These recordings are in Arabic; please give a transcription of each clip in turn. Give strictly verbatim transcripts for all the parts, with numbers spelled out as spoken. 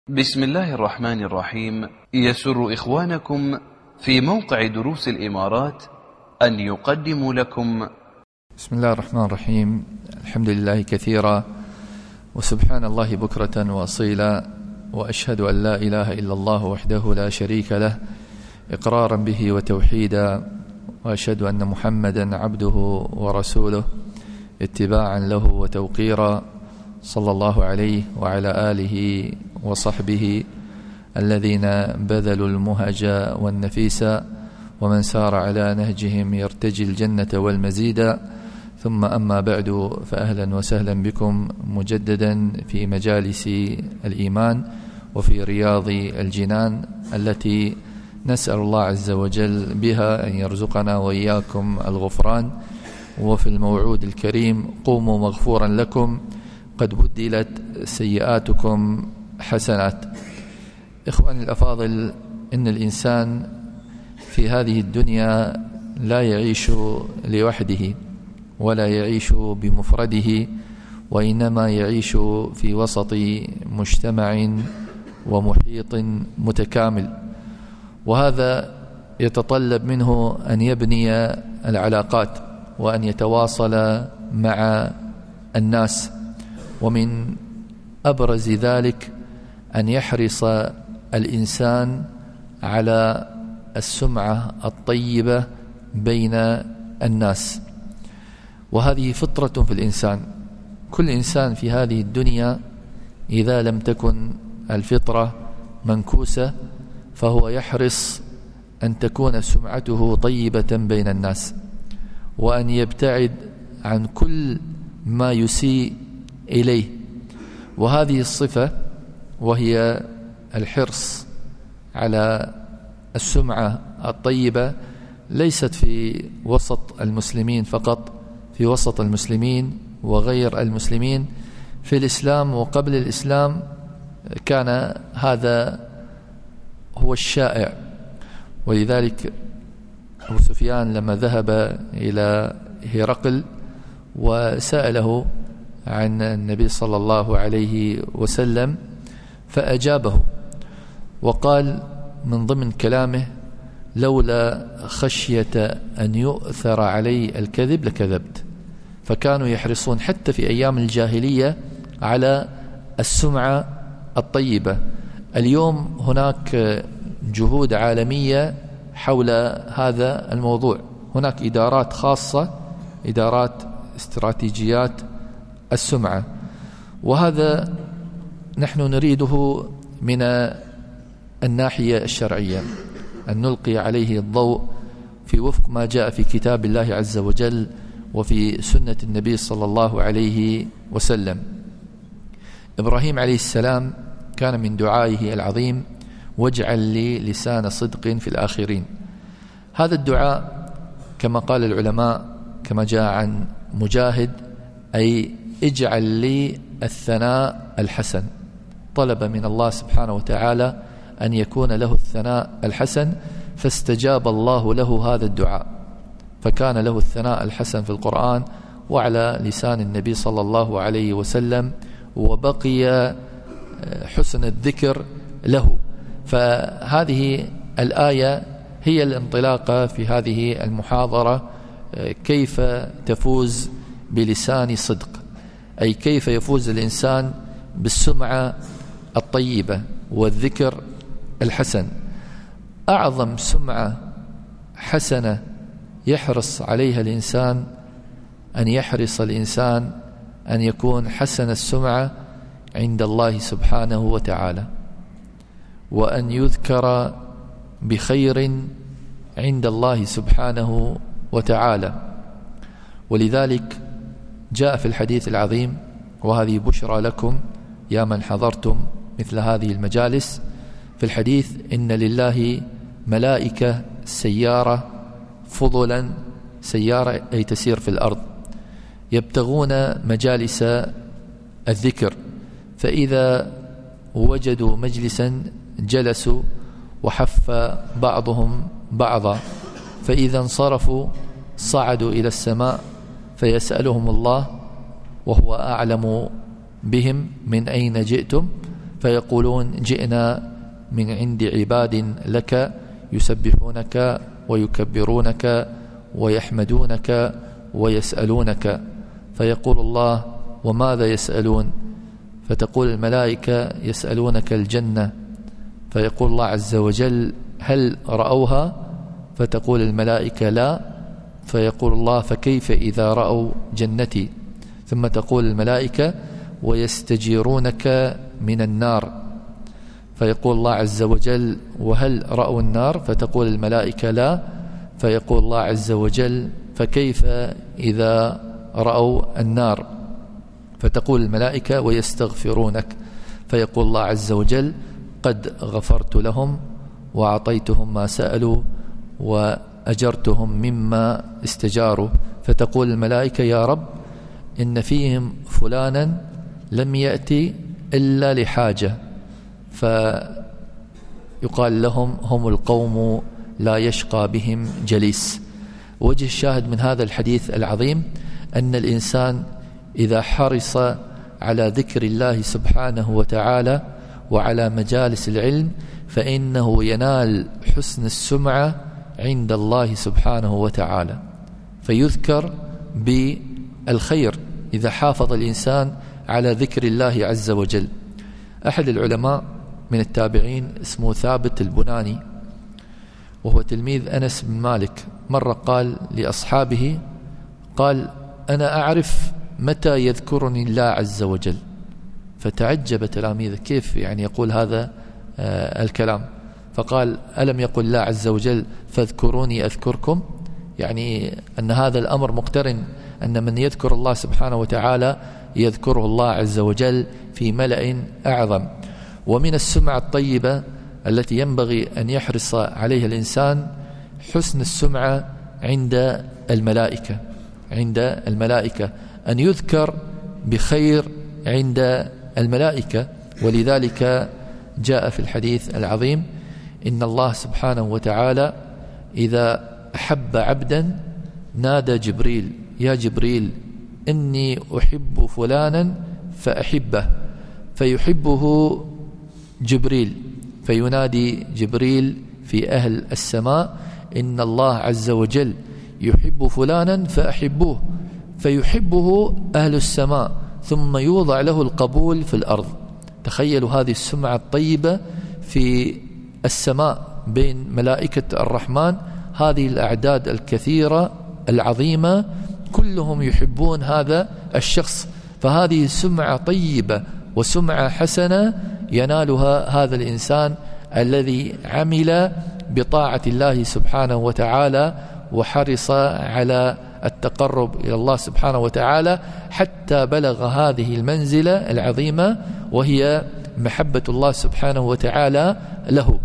بسم الله الرحمن الرحيم. يسر إخوانكم في موقع دروس الإمارات أن يقدموا لكم بسم الله الرحمن الرحيم. الحمد لله كثيرا وسبحان الله بكرة وأصيلا، وأشهد أن لا إله إلا الله وحده لا شريك له إقرارا به وتوحيدا، وأشهد أن محمدا عبده ورسوله اتباعا له وتوقيرا، صلى الله عليه وعلى آله وصحبه الذين بذلوا المهج والنفيس ومن سار على نهجهم يرتجي الجنة والمزيد. ثم أما بعد، فأهلا وسهلا بكم مجددا في مجالس الإيمان وفي رياض الجنان التي نسأل الله عز وجل بها أن يرزقنا وإياكم الغفران. وفي الموعود الكريم: قوموا مغفورا لكم قد بدلت سيئاتكم حسنات. إخواني الأفاضل، إن الإنسان في هذه الدنيا لا يعيش لوحده ولا يعيش بمفرده، وإنما يعيش في وسط مجتمع ومحيط متكامل، وهذا يتطلب منه أن يبني العلاقات وأن يتواصل مع الناس، ومن أبرز ذلك أن يحرص الإنسان على السمعة الطيبة بين الناس، وهذه فطرة في الإنسان. كل إنسان في هذه الدنيا إذا لم تكن الفطرة منكوسة فهو يحرص أن تكون سمعته طيبة بين الناس، وأن يبتعد عن كل ما يسيء إليه. وهذه الصفة وهي الحرص على السمعة الطيبة ليست في وسط المسلمين فقط، في وسط المسلمين وغير المسلمين. في الإسلام وقبل الإسلام كان هذا هو الشائع، ولذلك أبو سفيان لما ذهب إلى هرقل وسأله عن النبي صلى الله عليه وسلم فأجابه، وقال من ضمن كلامه: لولا خشية أن يؤثر علي الكذب لكذبت. فكانوا يحرصون حتى في أيام الجاهلية على السمعة الطيبة. اليوم هناك جهود عالمية حول هذا الموضوع، هناك إدارات خاصة، إدارات استراتيجيات السمعة، وهذا نحن نريده من الناحية الشرعية، أن نلقي عليه الضوء في وفق ما جاء في كتاب الله عز وجل وفي سنة النبي صلى الله عليه وسلم. إبراهيم عليه السلام كان من دعائه العظيم: واجعل لي لسان صدق في الآخرين. هذا الدعاء كما قال العلماء، كما جاء عن مجاهد، أي اجعل لي الثناء الحسن. طلب من الله سبحانه وتعالى أن يكون له الثناء الحسن، فاستجاب الله له هذا الدعاء، فكان له الثناء الحسن في القرآن وعلى لسان النبي صلى الله عليه وسلم، وبقي حسن الذكر له. فهذه الآية هي الانطلاقة في هذه المحاضرة: كيف تفوز بلسان صدق، أي كيف يفوز الإنسان بالسمعة الطيبة والذكر الحسن. أعظم سمعة حسنة يحرص عليها الإنسان أن يحرص الإنسان أن يكون حسن السمعة عند الله سبحانه وتعالى، وأن يذكر بخير عند الله سبحانه وتعالى. ولذلك جاء في الحديث العظيم، وهذه بشرى لكم يا من حضرتم مثل هذه المجالس، في الحديث: إن لله ملائكة سيارة فضلا، سيارة أي تسير في الأرض، يبتغون مجالس الذكر، فإذا وجدوا مجلسا جلسوا وحف بعضهم بعضا، فإذا انصرفوا صعدوا إلى السماء فيسألهم الله وهو أعلم بهم: من أين جئتم؟ فيقولون جئنا من عند عباد لك يسبحونك ويكبرونك ويحمدونك ويسألونك. فيقول الله وماذا يسألون؟ فتقول الملائكة يسألونك الجنة. فيقول الله عز وجل هل رأوها؟ فتقول الملائكة لا. فيقول الله فكيف إذا رأوا جنتي؟ ثم تقول الملائكة ويستجيرونك من النار. فيقول الله عز وجل وهل رأوا النار؟ فتقول الملائكة لا. فيقول الله عز وجل فكيف إذا رأوا النار؟ فتقول الملائكة ويستغفرونك. فيقول الله عز وجل قد غفرت لهم وأعطيتهم ما سألوا وأجرتهم مما استجاروا. فتقول الملائكة يا رب إن فيهم فلانا لم يأتي إلا لحاجة. فيقال لهم هم القوم لا يشقى بهم جليس. وجه الشاهد من هذا الحديث العظيم أن الإنسان إذا حرص على ذكر الله سبحانه وتعالى وعلى مجالس العلم فإنه ينال حسن السمعة عند الله سبحانه وتعالى، فيذكر بالخير إذا حافظ الإنسان على ذكر الله عز وجل. أحد العلماء من التابعين اسمه ثابت البناني وهو تلميذ أنس بن مالك، مرة قال لأصحابه قال أنا أعرف متى يذكرني الله عز وجل. فتعجب تلاميذه كيف يعني يقول هذا آه الكلام؟ فقال ألم يقل الله عز وجل فاذكروني أذكركم؟ يعني أن هذا الأمر مقترن أن من يذكر الله سبحانه وتعالى يذكره الله عز وجل في ملأ أعظم. ومن السمعة الطيبة التي ينبغي أن يحرص عليها الإنسان حسن السمعة عند الملائكة، عند الملائكة أن يذكر بخير عند الملائكة. ولذلك جاء في الحديث العظيم إن الله سبحانه وتعالى إذا أحب عبدا نادى جبريل يا جبريل إني أحب فلانا فأحبه، فيحبه جبريل، فينادي جبريل في أهل السماء إن الله عز وجل يحب فلانا فأحبوه، فيحبه أهل السماء ثم يوضع له القبول في الأرض. تخيلوا هذه السمعة الطيبة في السماء بين ملائكة الرحمن، هذه الأعداد الكثيرة العظيمة كلهم يحبون هذا الشخص، فهذه سمعة طيبة وسمعة حسنة ينالها هذا الإنسان الذي عمل بطاعة الله سبحانه وتعالى وحرص على التقرب إلى الله سبحانه وتعالى حتى بلغ هذه المنزلة العظيمة وهي محبة الله سبحانه وتعالى له.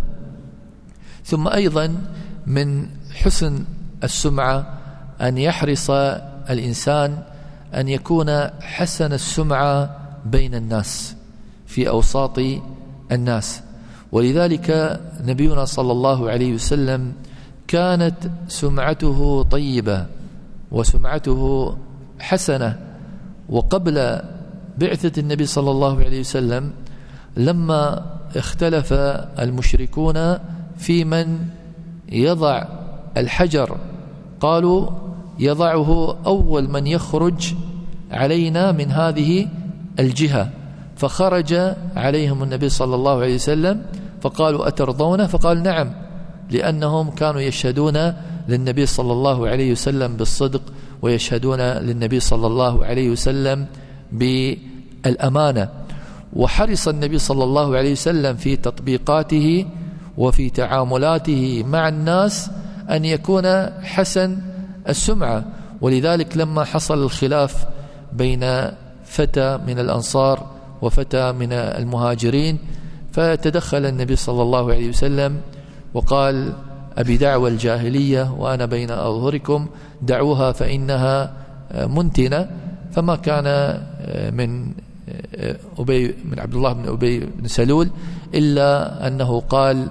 ثم أيضا من حسن السمعة أن يحرص الإنسان أن يكون حسن السمعة بين الناس في أوساط الناس. ولذلك نبينا صلى الله عليه وسلم كانت سمعته طيبة وسمعته حسنة. وقبل بعثة النبي صلى الله عليه وسلم لما اختلف المشركون في من يضع الحجر قالوا يضعه أول من يخرج علينا من هذه الجهة، فخرج عليهم النبي صلى الله عليه وسلم فقالوا أترضون؟ فقال نعم، لأنهم كانوا يشهدون للنبي صلى الله عليه وسلم بالصدق ويشهدون للنبي صلى الله عليه وسلم بالأمانة. وحرص النبي صلى الله عليه وسلم في تطبيقاته وفي تعاملاته مع الناس أن يكون حسن السمعة. ولذلك لما حصل الخلاف بين فتى من الأنصار وفتى من المهاجرين فتدخل النبي صلى الله عليه وسلم وقال أبي دعوى الجاهلية وأنا بين أظهركم دعوها فإنها منتنة. فما كان من أبي من عبد الله بن أبي بن سلول إلا أنه قال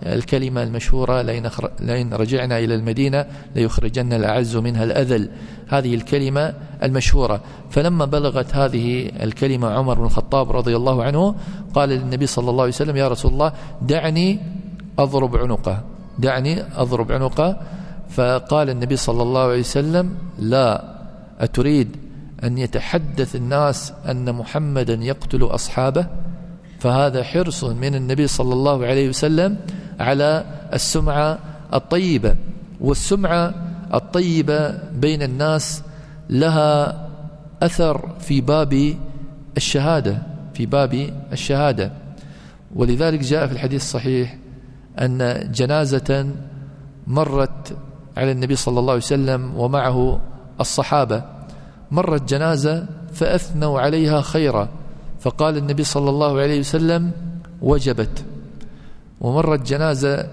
الكلمة المشهورة لئن رجعنا إلى المدينة ليخرجن الأعز منها الأذل، هذه الكلمة المشهورة. فلما بلغت هذه الكلمة عمر بن الخطاب رضي الله عنه قال للنبي صلى الله عليه وسلم: يا رسول الله دعني أضرب عنقه، دعني أضرب عنقه. فقال النبي صلى الله عليه وسلم: لا، أتريد أن يتحدث الناس أن محمدا يقتل أصحابه؟ فهذا حرص من النبي صلى الله عليه وسلم على السمعة الطيبة. والسمعة الطيبة بين الناس لها أثر في باب الشهادة، في باب الشهادة. ولذلك جاء في الحديث الصحيح أن جنازة مرت على النبي صلى الله عليه وسلم ومعه الصحابة، مرت جنازة فأثنوا عليها خيرا، فقال النبي صلى الله عليه وسلم: وجبت. ومرت جنازة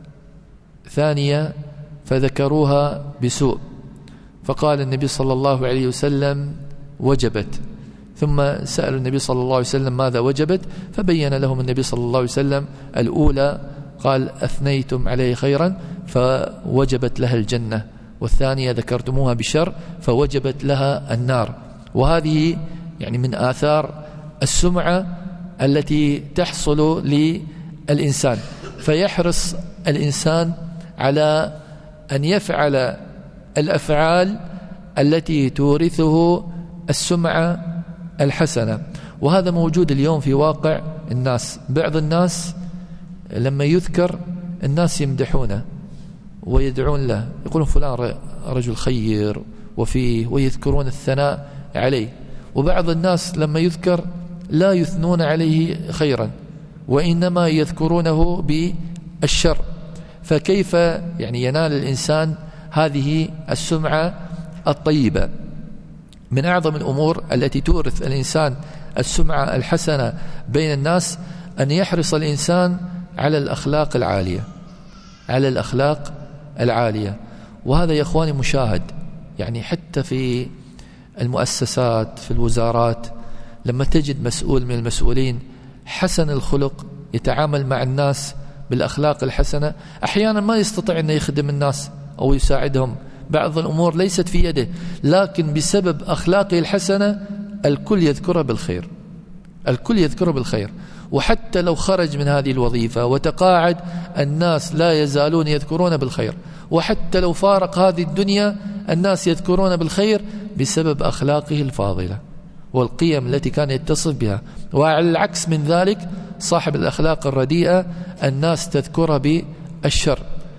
ثانية فذكروها بسوء، فقال النبي صلى الله عليه وسلم: وجبت. ثم سأل النبي صلى الله عليه وسلم: ماذا وجبت؟ فبين لهم النبي صلى الله عليه وسلم: الأولى قال أثنيتم عليه خيرا فوجبت لها الجنة، والثانية ذكرتموها بشر فوجبت لها النار. وهذه يعني من آثار السمعة التي تحصل للإنسان، فيحرص الإنسان على أن يفعل الأفعال التي تورثه السمعة الحسنة. وهذا موجود اليوم في واقع الناس. بعض الناس لما يذكر الناس يمدحونه ويدعون له، يقولون فلان رجل خير وفيه، ويذكرون الثناء عليه. وبعض الناس لما يذكر لا يثنون عليه خيرا، وإنما يذكرونه بالشر. فكيف يعني ينال الإنسان هذه السمعة الطيبة؟ من أعظم الأمور التي تورث الإنسان السمعة الحسنة بين الناس أن يحرص الإنسان على الأخلاق العالية، على الأخلاق العالية. وهذا يا إخواني مشاهد، يعني حتى في المؤسسات، في الوزارات، لما تجد مسؤول من المسؤولين حسن الخلق يتعامل مع الناس بالأخلاق الحسنة، أحيانا ما يستطيع أن يخدم الناس أو يساعدهم، بعض الأمور ليست في يده، لكن بسبب أخلاقه الحسنة الكل يذكره بالخير، الكل يذكره بالخير. وحتى لو خرج من هذه الوظيفة وتقاعد الناس لا يزالون يذكرون بالخير، وحتى لو فارق هذه الدنيا الناس يذكرون بالخير بسبب أخلاقه الفاضلة والقيم التي كان يتصف بها. وعلى العكس من ذلك صاحب الأخلاق الرديئة الناس تذكره بالشر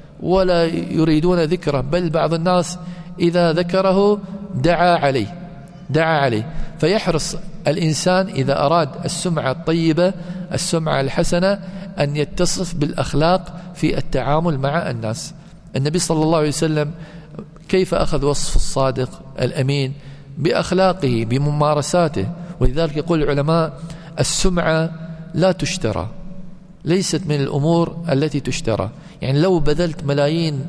ولا يريدون ذكره، بل بعض الناس إذا ذكره دعا عليه دعا عليه فيحرص الإنسان إذا أراد السمعة الطيبة، السمعة الحسنة، أن يتصف بالأخلاق في التعامل مع الناس. النبي صلى الله عليه وسلم كيف أخذ وصف الصادق الأمين؟ بأخلاقه، بممارساته. ولذلك يقول العلماء: السمعة لا تشترى، ليست من الأمور التي تشترى. يعني لو بذلت ملايين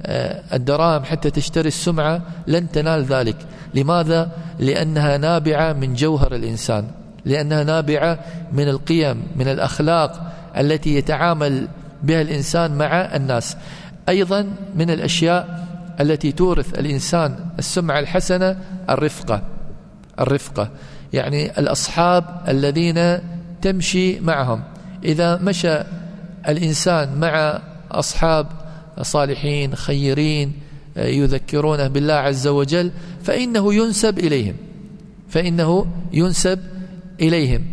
الدراهم حتى تشتري السمعة لن تنال ذلك. لماذا؟ لأنها نابعة من جوهر الإنسان، لأنها نابعة من القيم، من الأخلاق التي يتعامل بها الإنسان مع الناس. أيضا من الأشياء التي تورث الإنسان السمعة الحسنة الرفقة، الرفقة يعني الأصحاب الذين تمشي معهم. إذا مشى الإنسان مع أصحاب صالحين خيرين يذكرونه بالله عز وجل فإنه ينسب إليهم، فإنه ينسب إليهم.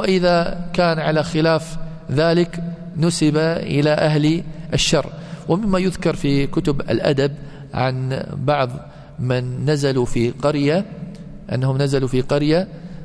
وإذا كان على خلاف ذلك نسب إلى أهل الشر. ومما يذكر في كتب الأدب عن بعض من نزلوا في قرية أنهم نزلوا في قرية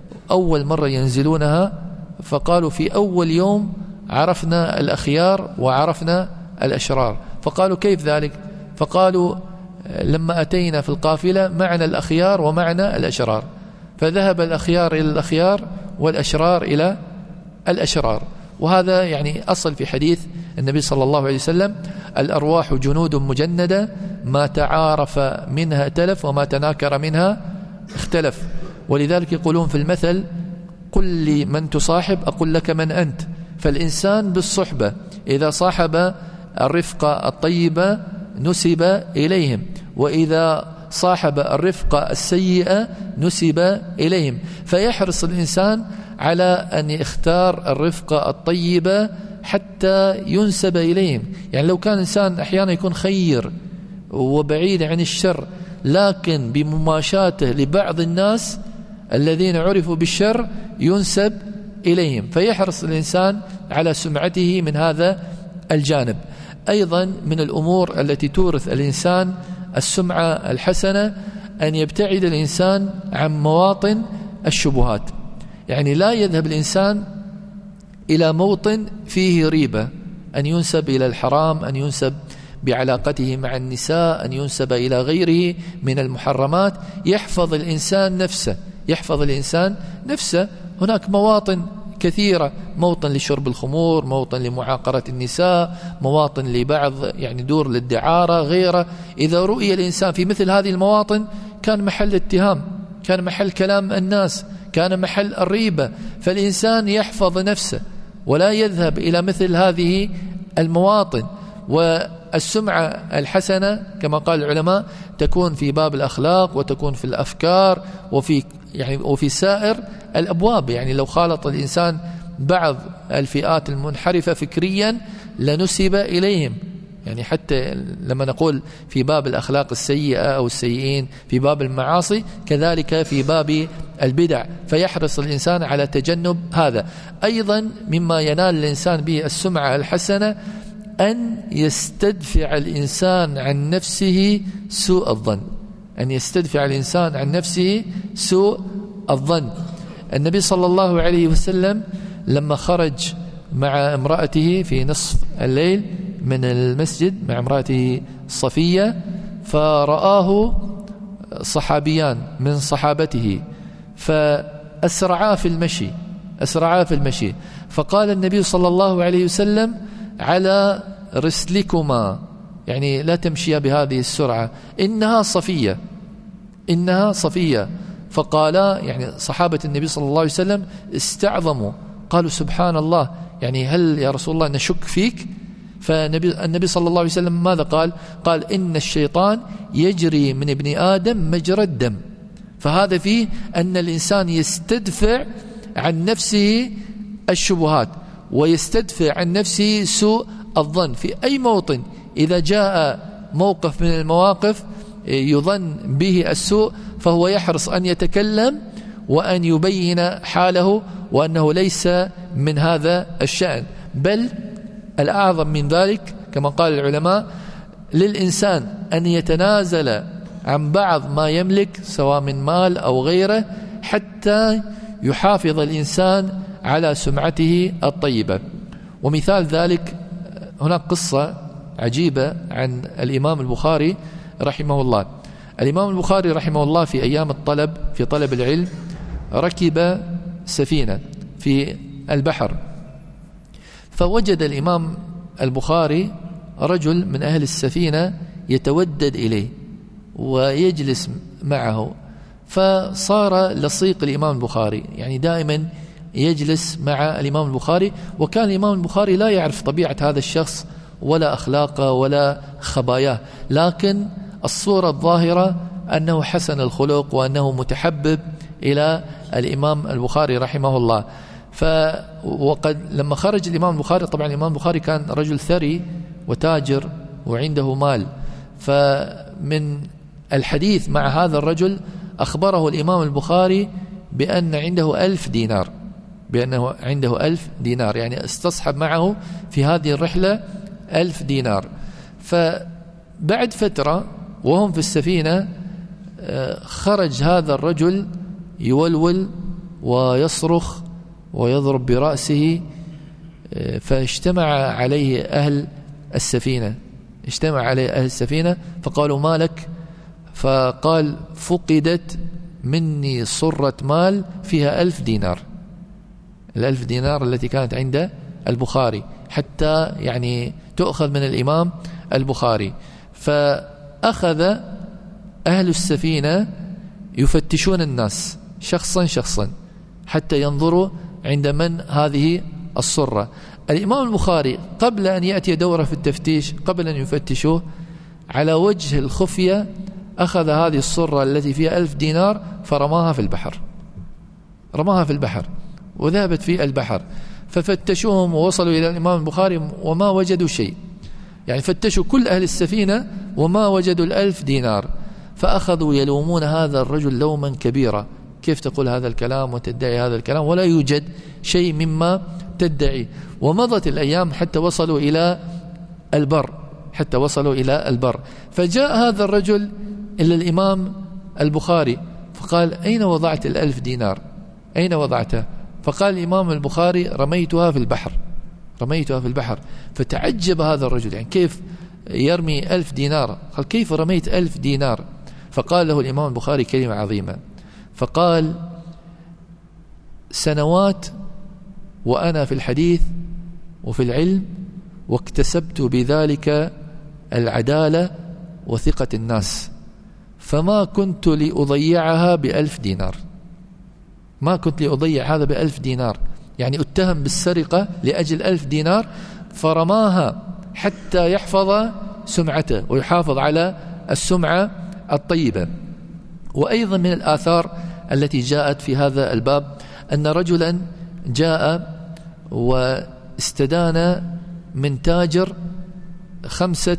أول مرة ينزلونها، فقالوا في أول يوم عرفنا الأخيار وعرفنا الأشرار. فقالوا كيف ذلك؟ فقالوا لما أتينا في القافلة معنا الأخيار ومعنا الأشرار، فذهب الأخيار إلى الأخيار والأشرار إلى الأشرار. وهذا يعني أصل في حديث النبي صلى الله عليه وسلم: الأرواح جنود مجندة ما تعارف منها تلف وما تناكر منها اختلف. ولذلك يقولون في المثل: قل لي من تصاحب أقول لك من أنت. فالإنسان بالصحبة إذا صاحب الرفقة الطيبة نسب إليهم، وإذا صاحب الرفقة السيئة نسب إليهم. فيحرص الإنسان على أن يختار الرفقة الطيبة حتى ينسب إليهم. يعني لو كان إنسان أحيانا يكون خير وبعيد عن الشر، لكن بمماشاته لبعض الناس الذين عرفوا بالشر ينسب إليهم، فيحرص الإنسان على سمعته من هذا الجانب. أيضا من الأمور التي تورث الإنسان السمعة الحسنة أن يبتعد الإنسان عن مواطن الشبهات. يعني لا يذهب الإنسان إلى موطن فيه ريبة، أن ينسب إلى الحرام، أن ينسب بعلاقته مع النساء، أن ينسب إلى غيره من المحرمات. يحفظ الإنسان نفسه، يحفظ الإنسان نفسه. هناك مواطن كثيرة، موطن لشرب الخمور، موطن لمعاقرة النساء، مواطن لبعض يعني دور للدعارة غيره. إذا رؤي الإنسان في مثل هذه المواطن كان محل اتهام، كان محل كلام الناس، كان محل الريبة. فالإنسان يحفظ نفسه ولا يذهب إلى مثل هذه المواطن. والسمعة الحسنة كما قال العلماء تكون في باب الأخلاق، وتكون في الأفكار، وفي يعني وفي سائر الأبواب. يعني لو خالط الإنسان بعض الفئات المنحرفة فكريا لنسب إليهم. يعني حتى لما نقول في باب الأخلاق السيئة أو السيئين، في باب المعاصي، كذلك في باب البدع. فيحرص الإنسان على تجنب هذا. أيضا مما ينال الإنسان به السمعة الحسنة أن يستدفع الإنسان عن نفسه سوء الظن، أن يستدفع الإنسان عن نفسه سوء الظن. النبي صلى الله عليه وسلم لما خرج مع امرأته في نصف الليل من المسجد مع امرأته صفية، فرآه صحابيان من صحابته فأسرعا في المشي أسرعا في المشي فقال النبي صلى الله عليه وسلم: على رسلكما، يعني لا تمشيا بهذه السرعة، إنها صفية إنها صفية. فقالا يعني صحابة النبي صلى الله عليه وسلم استعظموا، قالوا: سبحان الله، يعني هل يا رسول الله نشك فيك؟ فالنبي النبي صلى الله عليه وسلم ماذا قال؟ قال: إن الشيطان يجري من ابن آدم مجرى الدم. فهذا فيه أن الإنسان يستدفع عن نفسه الشبهات، ويستدفع عن نفسه سوء الظن في أي موطن. إذا جاء موقف من المواقف يظن به السوء فهو يحرص أن يتكلم وأن يبين حاله وأنه ليس من هذا الشأن. بل الأعظم من ذلك كما قال العلماء: للإنسان أن يتنازل عن بعض ما يملك سواء من مال أو غيره حتى يحافظ الإنسان على سمعته الطيبة. ومثال ذلك هناك قصة عجيبة عن الإمام البخاري رحمه الله. الإمام البخاري رحمه الله في أيام الطلب في طلب العلم ركب سفينة في البحر، فوجد الإمام البخاري رجل من أهل السفينة يتودد إليه ويجلس معه، فصار لصيق الإمام البخاري، يعني دائما يجلس مع الإمام البخاري. وكان الإمام البخاري لا يعرف طبيعة هذا الشخص ولا أخلاقه ولا خباياه، لكن الصورة الظاهرة أنه حسن الخلق وأنه متحبب إلى الإمام البخاري رحمه الله. ف وقد لما خرج الإمام البخاري، طبعا الإمام البخاري كان رجل ثري وتاجر وعنده مال، فمن الحديث مع هذا الرجل أخبره الإمام البخاري بأن عنده ألف دينار بأنه عنده ألف دينار يعني استصحب معه في هذه الرحلة ألف دينار. فبعد فترة وهم في السفينة خرج هذا الرجل يولول ويصرخ ويضرب برأسه، فاجتمع عليه أهل السفينة اجتمع عليه أهل السفينة فقالوا: ما لك؟ فقال: فقدت مني صرة مال فيها ألف دينار الألف دينار التي كانت عند البخاري، حتى يعني تؤخذ من الإمام البخاري. فأخذ أهل السفينة يفتشون الناس شخصا شخصا حتى ينظروا عند من هذه الصرة. الإمام البخاري قبل أن يأتي دوره في التفتيش، قبل أن يفتشوه على وجه الخفية، أخذ هذه الصرة التي فيها ألف دينار فرماها في البحر، رماها في البحر وذهبت في البحر. ففتشوهم ووصلوا إلى الإمام البخاري وما وجدوا شيء، يعني فتشوا كل أهل السفينة وما وجدوا الألف دينار. فأخذوا يلومون هذا الرجل لوما كبيرا، كيف تقول هذا الكلام وتدعي هذا الكلام ولا يوجد شيء مما تدعي. ومضت الأيام حتى وصلوا إلى البر، حتى وصلوا إلى البر. فجاء هذا الرجل إلى الإمام البخاري فقال: أين وضعت الألف دينار؟ أين وضعتها؟ فقال الإمام البخاري: رميتها في البحر، رميتها في البحر. فتعجب هذا الرجل، يعني كيف يرمي ألف دينار؟ قال: كيف رميت ألف دينار؟ فقال له الإمام البخاري كلمة عظيمة، فقال: سنوات وأنا في الحديث وفي العلم، واكتسبت بذلك العدالة وثقة الناس، فما كنت لأضيعها بألف دينار، ما كنت لأضيع هذا بألف دينار، يعني اتهم بالسرقة لأجل ألف دينار، فرماها حتى يحفظ سمعته ويحافظ على السمعة الطيبة. وأيضا من الآثار التي جاءت في هذا الباب أن رجلا جاء واستدان من تاجر خمسة،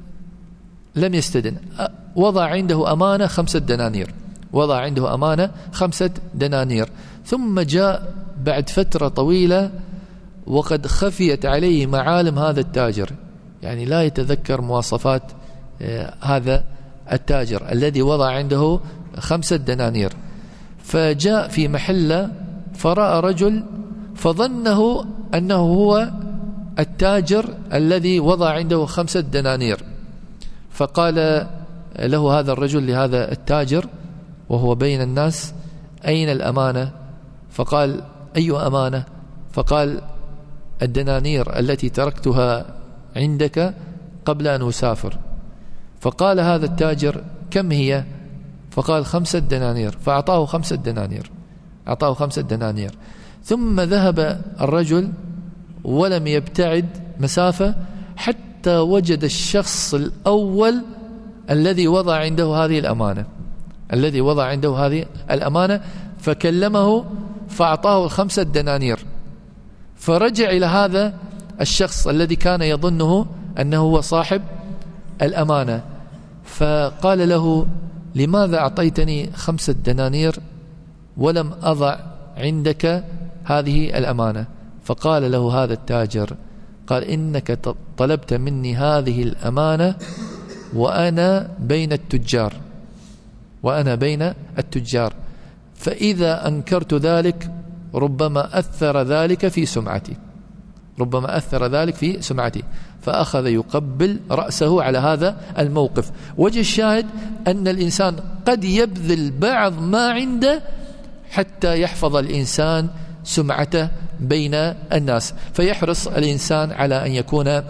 لم يستدن، وضع عنده أمانة خمسة دنانير، وضع عنده أمانة خمسة دنانير، ثم جاء بعد فترة طويلة وقد خفيت عليه معالم هذا التاجر، يعني لا يتذكر مواصفات هذا التاجر الذي وضع عنده خمسة دنانير. فجاء في محله فرأى رجل فظنه أنه هو التاجر الذي وضع عنده خمسة دنانير، فقال له هذا الرجل لهذا التاجر وهو بين الناس: أين الأمانة؟ فقال: أي أمانة؟ فقال: الدنانير التي تركتها عندك قبل أن أسافر. فقال هذا التاجر: كم هي؟ فقال: خمسة دنانير. فأعطاه خمسة دنانير، أعطاه خمسة دنانير. ثم ذهب الرجل ولم يبتعد مسافة حتى وجد الشخص الأول الذي وضع عنده هذه الأمانة، الذي وضع عنده هذه الأمانة، فكلمه فأعطاه الخمسة دنانير. فرجع إلى هذا الشخص الذي كان يظنه أنه هو صاحب الأمانة، فقال له: لماذا أعطيتني خمسة دنانير ولم أضع عندك هذه الأمانة؟ فقال له هذا التاجر، قال: إنك طلبت مني هذه الأمانة وأنا بين التجار، وأنا بين التجار، فإذا أنكرت ذلك ربما أثر ذلك في سمعتي، ربما أثر ذلك في سمعتي. فأخذ يقبل رأسه على هذا الموقف. وجه الشاهد أن الإنسان قد يبذل بعض ما عنده حتى يحفظ الإنسان سمعته بين الناس، فيحرص الإنسان على أن يكون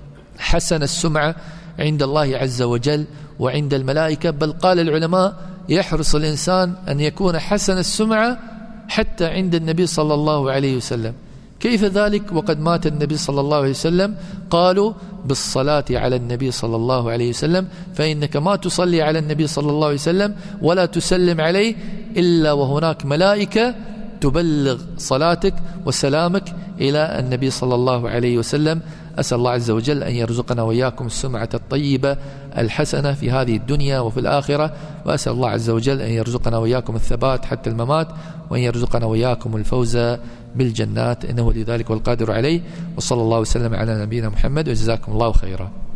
حسن السمعة عند الله عز وجل وعند الملائكة. بل قال العلماء: يحرص الإنسان أن يكون حسن السمعة حتى عند النبي صلى الله عليه وسلم. كيف ذلك وقد مات النبي صلى الله عليه وسلم؟ قالوا: بالصلاة على النبي صلى الله عليه وسلم، فإنك ما تصلي على النبي صلى الله عليه وسلم ولا تسلم عليه إلا وهناك ملائكة تبلغ صلاتك وسلامك إلى النبي صلى الله عليه وسلم. أسأل الله عز وجل أن يرزقنا وإياكم السمعة الطيبة الحسنة في هذه الدنيا وفي الآخرة، وأسأل الله عز وجل أن يرزقنا وإياكم الثبات حتى الممات، وأن يرزقنا وإياكم الفوز بالجنات، إنه لذلك والقادر عليه. وصلى الله وسلم على نبينا محمد، وجزاكم الله خيرا.